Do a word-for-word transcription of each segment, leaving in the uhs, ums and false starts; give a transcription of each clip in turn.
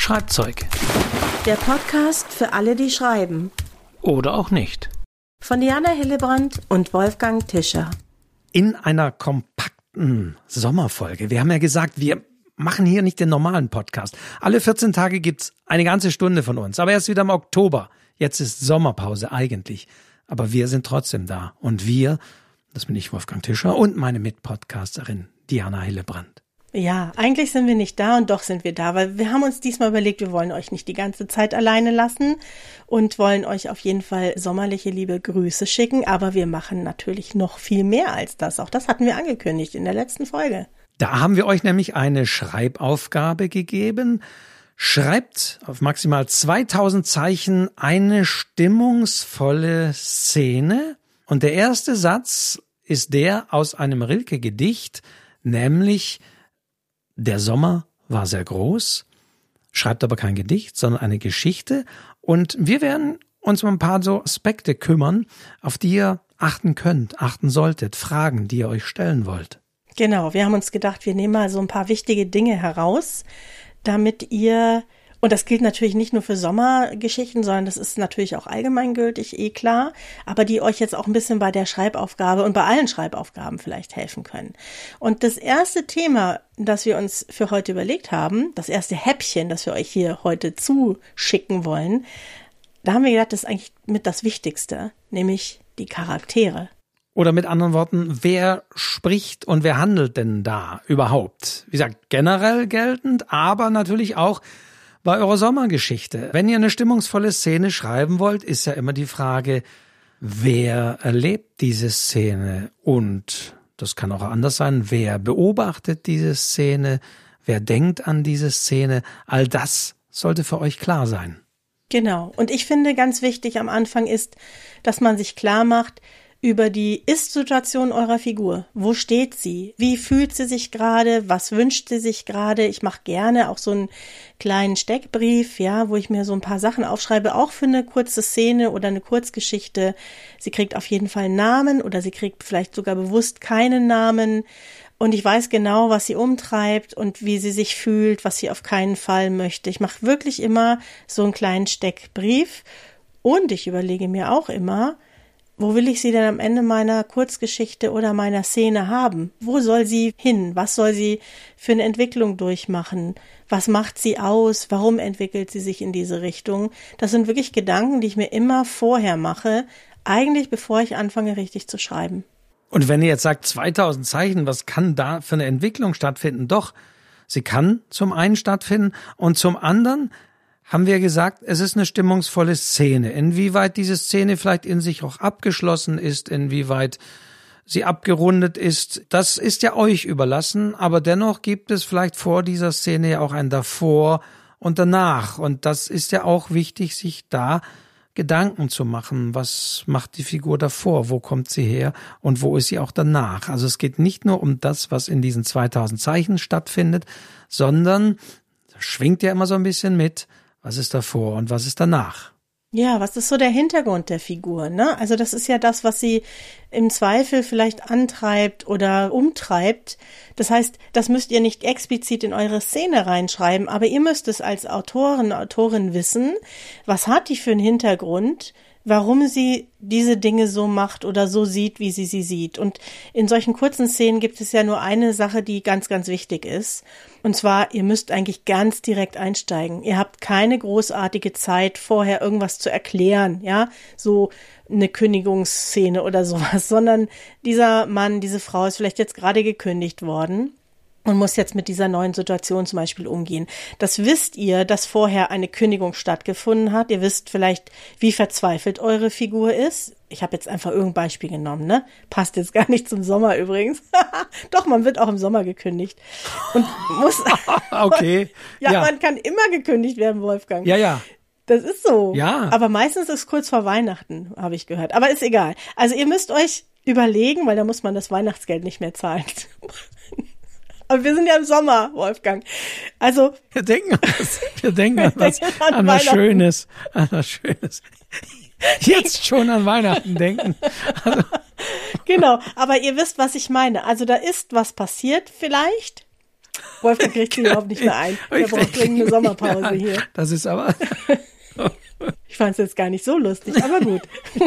Schreibzeug. Der Podcast für alle, die schreiben. Oder auch nicht. Von Diana Hillebrand und Wolfgang Tischer. In einer kompakten Sommerfolge. Wir haben ja gesagt, wir machen hier nicht den normalen Podcast. Alle vierzehn Tage gibt's eine ganze Stunde von uns. Aber erst wieder im Oktober. Jetzt ist Sommerpause eigentlich. Aber wir sind trotzdem da. Und wir, das bin ich, Wolfgang Tischer, und meine Mitpodcasterin Diana Hillebrand. Ja, eigentlich sind wir nicht da und doch sind wir da, weil wir haben uns diesmal überlegt, wir wollen euch nicht die ganze Zeit alleine lassen und wollen euch auf jeden Fall sommerliche liebe Grüße schicken, aber wir machen natürlich noch viel mehr als das. Auch das hatten wir angekündigt in der letzten Folge. Da haben wir euch nämlich eine Schreibaufgabe gegeben. Schreibt auf maximal zweitausend Zeichen eine stimmungsvolle Szene. Und der erste Satz ist der aus einem Rilke-Gedicht, nämlich: Der Sommer war sehr groß, schreibt aber kein Gedicht, sondern eine Geschichte. Und wir werden uns um ein paar so Aspekte kümmern, auf die ihr achten könnt, achten solltet, Fragen, die ihr euch stellen wollt. Genau, wir haben uns gedacht, wir nehmen mal so ein paar wichtige Dinge heraus, damit ihr, und das gilt natürlich nicht nur für Sommergeschichten, sondern das ist natürlich auch allgemeingültig, eh klar, aber die euch jetzt auch ein bisschen bei der Schreibaufgabe und bei allen Schreibaufgaben vielleicht helfen können. Und das erste Thema, das wir uns für heute überlegt haben, das erste Häppchen, das wir euch hier heute zuschicken wollen, da haben wir gedacht, das ist eigentlich mit das Wichtigste, nämlich die Charaktere. Oder mit anderen Worten, wer spricht und wer handelt denn da überhaupt? Wie gesagt, generell geltend, aber natürlich auch bei eurer Sommergeschichte. Wenn ihr eine stimmungsvolle Szene schreiben wollt, ist ja immer die Frage, wer erlebt diese Szene? Und das kann auch anders sein, wer beobachtet diese Szene? Wer denkt an diese Szene? All das sollte für euch klar sein. Genau. Und ich finde, ganz wichtig am Anfang ist, dass man sich klar macht über die Ist-Situation eurer Figur. Wo steht sie? Wie fühlt sie sich gerade? Was wünscht sie sich gerade? Ich mache gerne auch so einen kleinen Steckbrief, ja, wo ich mir so ein paar Sachen aufschreibe, auch für eine kurze Szene oder eine Kurzgeschichte. Sie kriegt auf jeden Fall einen Namen oder sie kriegt vielleicht sogar bewusst keinen Namen. Und ich weiß genau, was sie umtreibt und wie sie sich fühlt, was sie auf keinen Fall möchte. Ich mache wirklich immer so einen kleinen Steckbrief. Und ich überlege mir auch immer, wo will ich sie denn am Ende meiner Kurzgeschichte oder meiner Szene haben? Wo soll sie hin? Was soll sie für eine Entwicklung durchmachen? Was macht sie aus? Warum entwickelt sie sich in diese Richtung? Das sind wirklich Gedanken, die ich mir immer vorher mache, eigentlich bevor ich anfange, richtig zu schreiben. Und wenn ihr jetzt sagt, zweitausend Zeichen, was kann da für eine Entwicklung stattfinden? Doch, sie kann zum einen stattfinden und zum anderen haben wir gesagt, es ist eine stimmungsvolle Szene. Inwieweit diese Szene vielleicht in sich auch abgeschlossen ist, inwieweit sie abgerundet ist, das ist ja euch überlassen. Aber dennoch gibt es vielleicht vor dieser Szene ja auch ein Davor und Danach. Und das ist ja auch wichtig, sich da Gedanken zu machen. Was macht die Figur davor? Wo kommt sie her? Und wo ist sie auch danach? Also es geht nicht nur um das, was in diesen zweitausend Zeichen stattfindet, sondern das schwingt ja immer so ein bisschen mit. Was ist davor und was ist danach? Ja, was ist so der Hintergrund der Figur, ne? Also das ist ja das, was sie im Zweifel vielleicht antreibt oder umtreibt. Das heißt, das müsst ihr nicht explizit in eure Szene reinschreiben, aber ihr müsst es als Autorin, Autorin wissen, was hat die für einen Hintergrund, warum sie diese Dinge so macht oder so sieht, wie sie sie sieht. Und in solchen kurzen Szenen gibt es ja nur eine Sache, die ganz, ganz wichtig ist. Und zwar, ihr müsst eigentlich ganz direkt einsteigen. Ihr habt keine großartige Zeit, vorher irgendwas zu erklären, ja, so eine Kündigungsszene oder sowas, sondern dieser Mann, diese Frau ist vielleicht jetzt gerade gekündigt worden und muss jetzt mit dieser neuen Situation zum Beispiel umgehen. Das wisst ihr, dass vorher eine Kündigung stattgefunden hat. Ihr wisst vielleicht, wie verzweifelt eure Figur ist. Ich habe jetzt einfach irgendein Beispiel genommen, ne? Passt jetzt gar nicht zum Sommer übrigens. Doch, man wird auch im Sommer gekündigt. Und muss. Okay. ja, ja, man kann immer gekündigt werden, Wolfgang. Ja, ja. Das ist so. Ja. Aber meistens ist es kurz vor Weihnachten, habe ich gehört. Aber ist egal. Also ihr müsst euch überlegen, weil da muss man das Weihnachtsgeld nicht mehr zahlen. Aber wir sind ja im Sommer, Wolfgang. Also wir denken an was, wir denken an was, an, an was Schönes, an was Schönes. Jetzt schon an Weihnachten denken. Also. Genau, aber ihr wisst, was ich meine. Also da ist was passiert vielleicht Wolfgang kriegt sich überhaupt nicht mehr ein. Er braucht dringend eine Sommerpause ja, hier. Das ist aber... Ich fand es jetzt gar nicht so lustig, aber gut.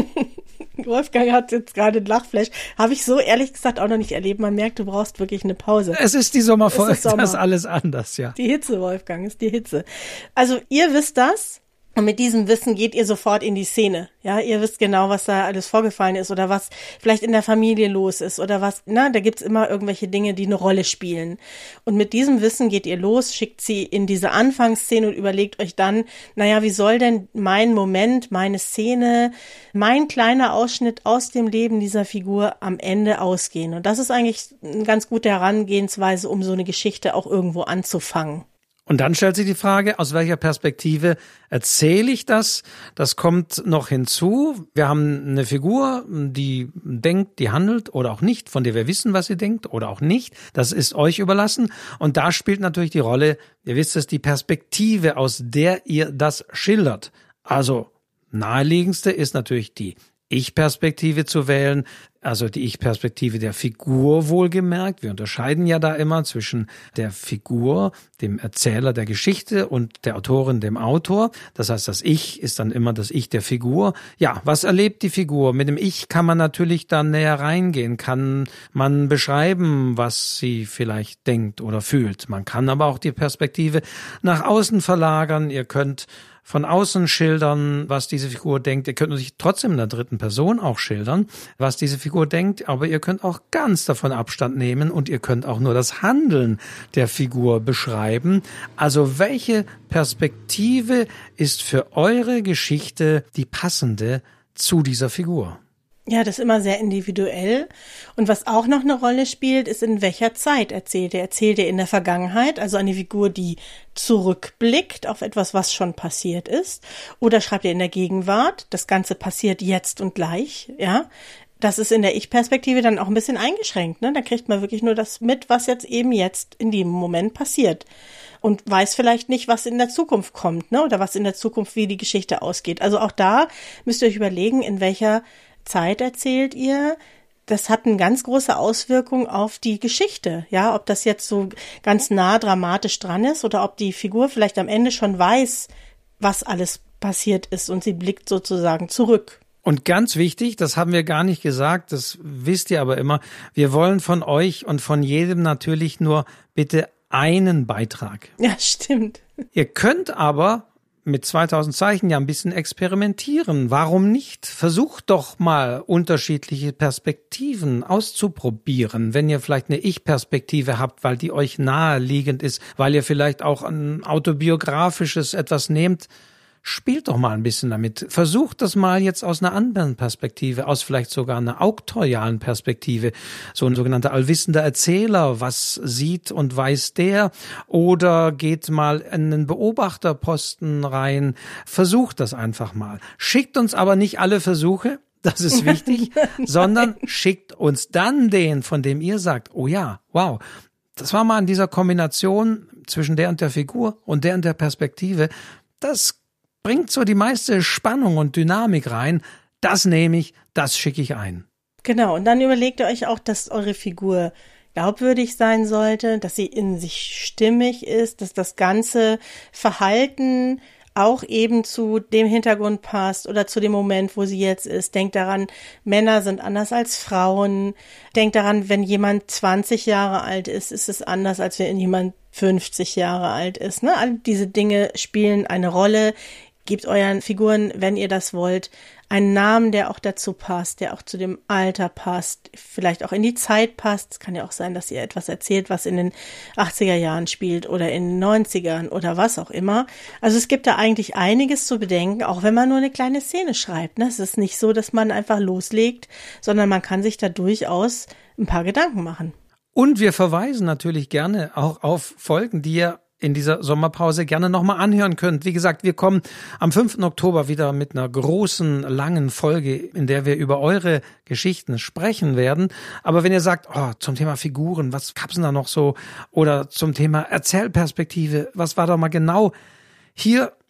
Wolfgang hat jetzt gerade ein Lachflash. Habe ich so ehrlich gesagt auch noch nicht erlebt. Man merkt, du brauchst wirklich eine Pause. Es ist die Sommerfolge, Sommer. das ist alles anders, ja. Die Hitze, Wolfgang, ist die Hitze. Also ihr wisst das. Und mit diesem Wissen geht ihr sofort in die Szene. Ja, ihr wisst genau, was da alles vorgefallen ist oder was vielleicht in der Familie los ist oder was, na, da gibt's immer irgendwelche Dinge, die eine Rolle spielen. Und mit diesem Wissen geht ihr los, schickt sie in diese Anfangsszene und überlegt euch dann, naja, wie soll denn mein Moment, meine Szene, mein kleiner Ausschnitt aus dem Leben dieser Figur am Ende ausgehen? Und das ist eigentlich eine ganz gute Herangehensweise, um so eine Geschichte auch irgendwo anzufangen. Und dann stellt sich die Frage, aus welcher Perspektive erzähle ich das? Das kommt noch hinzu. Wir haben eine Figur, die denkt, die handelt oder auch nicht, von der wir wissen, was sie denkt oder auch nicht. Das ist euch überlassen. Und da spielt natürlich die Rolle, ihr wisst es, die Perspektive, aus der ihr das schildert. Also naheliegendste ist natürlich die Ich-Perspektive zu wählen, also die Ich-Perspektive der Figur wohlgemerkt. Wir unterscheiden ja da immer zwischen der Figur, dem Erzähler der Geschichte und der Autorin, dem Autor. Das heißt, das Ich ist dann immer das Ich der Figur. Ja, was erlebt die Figur? Mit dem Ich kann man natürlich dann näher reingehen, kann man beschreiben, was sie vielleicht denkt oder fühlt. Man kann aber auch die Perspektive nach außen verlagern. Ihr könnt von außen schildern, was diese Figur denkt. Ihr könnt natürlich trotzdem in der dritten Person auch schildern, was diese Figur denkt, aber ihr könnt auch ganz davon Abstand nehmen und ihr könnt auch nur das Handeln der Figur beschreiben. Also welche Perspektive ist für eure Geschichte die passende zu dieser Figur? Ja, das ist immer sehr individuell. Und was auch noch eine Rolle spielt, ist, in welcher Zeit erzählt er. Erzählt er in der Vergangenheit, also eine Figur, die zurückblickt auf etwas, was schon passiert ist? Oder schreibt er in der Gegenwart? Das Ganze passiert jetzt und gleich, ja? Das ist in der Ich-Perspektive dann auch ein bisschen eingeschränkt, ne? Da kriegt man wirklich nur das mit, was jetzt eben jetzt in dem Moment passiert. Und weiß vielleicht nicht, was in der Zukunft kommt, ne? Oder was in der Zukunft, wie die Geschichte ausgeht. Also auch da müsst ihr euch überlegen, in welcher Zeit erzählt ihr. Das hat eine ganz große Auswirkung auf die Geschichte, ja, ob das jetzt so ganz nah dramatisch dran ist oder ob die Figur vielleicht am Ende schon weiß, was alles passiert ist und sie blickt sozusagen zurück. Und ganz wichtig, das haben wir gar nicht gesagt, das wisst ihr aber immer, wir wollen von euch und von jedem natürlich nur bitte einen Beitrag. Ja, stimmt. Ihr könnt aber mit zweitausend Zeichen ja ein bisschen experimentieren. Warum nicht? Versucht doch mal unterschiedliche Perspektiven auszuprobieren. Wenn ihr vielleicht eine Ich-Perspektive habt, weil die euch naheliegend ist, weil ihr vielleicht auch ein autobiografisches etwas nehmt, spielt doch mal ein bisschen damit. Versucht das mal jetzt aus einer anderen Perspektive, aus vielleicht sogar einer auktorialen Perspektive. So ein sogenannter allwissender Erzähler, was sieht und weiß der? Oder geht mal in einen Beobachterposten rein. Versucht das einfach mal. Schickt uns aber nicht alle Versuche, das ist wichtig, sondern schickt uns dann den, von dem ihr sagt, oh ja, wow, das war mal in dieser Kombination zwischen der und der Figur und der und der Perspektive, das bringt so die meiste Spannung und Dynamik rein. Das nehme ich, das schicke ich ein. Genau, und dann überlegt ihr euch auch, dass eure Figur glaubwürdig sein sollte, dass sie in sich stimmig ist, dass das ganze Verhalten auch eben zu dem Hintergrund passt oder zu dem Moment, wo sie jetzt ist. Denkt daran, Männer sind anders als Frauen. Denkt daran, wenn jemand zwanzig Jahre alt ist, ist es anders, als wenn jemand fünfzig Jahre alt ist. Ne? All diese Dinge spielen eine Rolle. Gebt euren Figuren, wenn ihr das wollt, einen Namen, der auch dazu passt, der auch zu dem Alter passt, vielleicht auch in die Zeit passt. Es kann ja auch sein, dass ihr etwas erzählt, was in den achtziger Jahren spielt oder in den neunzigern oder was auch immer. Also es gibt da eigentlich einiges zu bedenken, auch wenn man nur eine kleine Szene schreibt. Ne? Es ist nicht so, dass man einfach loslegt, sondern man kann sich da durchaus ein paar Gedanken machen. Und wir verweisen natürlich gerne auch auf Folgen, die ihr in dieser Sommerpause gerne nochmal anhören könnt. Wie gesagt, wir kommen am fünften Oktober wieder mit einer großen, langen Folge, in der wir über eure Geschichten sprechen werden. Aber wenn ihr sagt, oh, zum Thema Figuren, was gab's denn da noch so? Oder zum Thema Erzählperspektive, was war da mal genau? Hier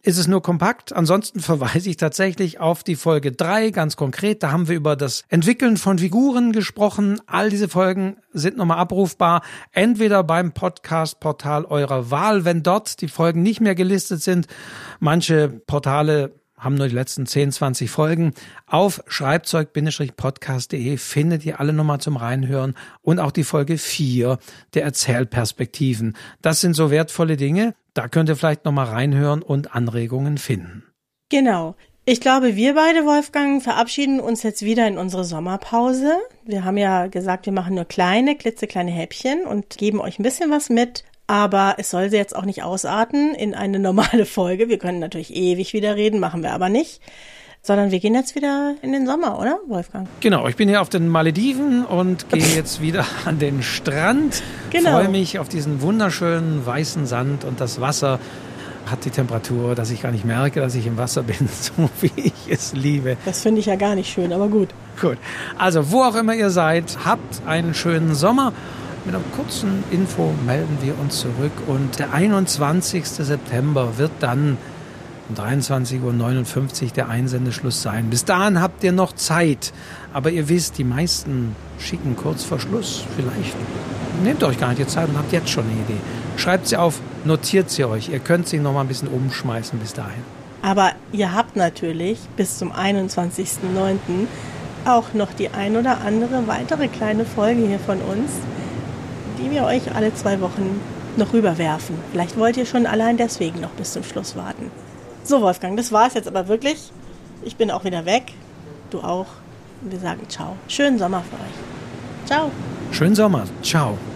ist es nur kompakt. Ansonsten verweise ich tatsächlich auf die Folge drei, ganz konkret. Da haben wir über das Entwickeln von Figuren gesprochen. All diese Folgen sind nochmal abrufbar, entweder beim Podcast-Portal eurer Wahl, wenn dort die Folgen nicht mehr gelistet sind. Manche Portale haben nur die letzten zehn, zwanzig Folgen. Auf schreibzeug Bindestrich podcast punkt de findet ihr alle nochmal zum Reinhören und auch die Folge vier der Erzählperspektiven. Das sind so wertvolle Dinge. Da könnt ihr vielleicht nochmal reinhören und Anregungen finden. Genau. Ich glaube, wir beide, Wolfgang, verabschieden uns jetzt wieder in unsere Sommerpause. Wir haben ja gesagt, wir machen nur kleine, klitzekleine Häppchen und geben euch ein bisschen was mit. Aber es soll jetzt auch nicht ausarten in eine normale Folge. Wir können natürlich ewig wieder reden, machen wir aber nicht. Sondern wir gehen jetzt wieder in den Sommer, oder, Wolfgang? Genau, ich bin hier auf den Malediven und gehe jetzt wieder an den Strand. Genau. Freue mich auf diesen wunderschönen weißen Sand und das Wasser hat die Temperatur, dass ich gar nicht merke, dass ich im Wasser bin, so wie ich es liebe. Das finde ich ja gar nicht schön, aber gut. Gut, also wo auch immer ihr seid, habt einen schönen Sommer. Mit einer kurzen Info melden wir uns zurück und der einundzwanzigsten September wird dann um dreiundzwanzig Uhr neunundfünfzig der Einsendeschluss sein. Bis dahin habt ihr noch Zeit, aber ihr wisst, die meisten schicken kurz vor Schluss. Vielleicht nehmt euch gar nicht die Zeit und habt jetzt schon eine Idee. Schreibt sie auf, notiert sie euch. Ihr könnt sie noch mal ein bisschen umschmeißen bis dahin. Aber ihr habt natürlich bis zum einundzwanzigsten neunten auch noch die ein oder andere weitere kleine Folge hier von uns, die wir euch alle zwei Wochen noch rüberwerfen. Vielleicht wollt ihr schon allein deswegen noch bis zum Schluss warten. So, Wolfgang, das war's jetzt aber wirklich. Ich bin auch wieder weg. Du auch. Und wir sagen ciao. Schönen Sommer für euch. Ciao. Schönen Sommer. Ciao.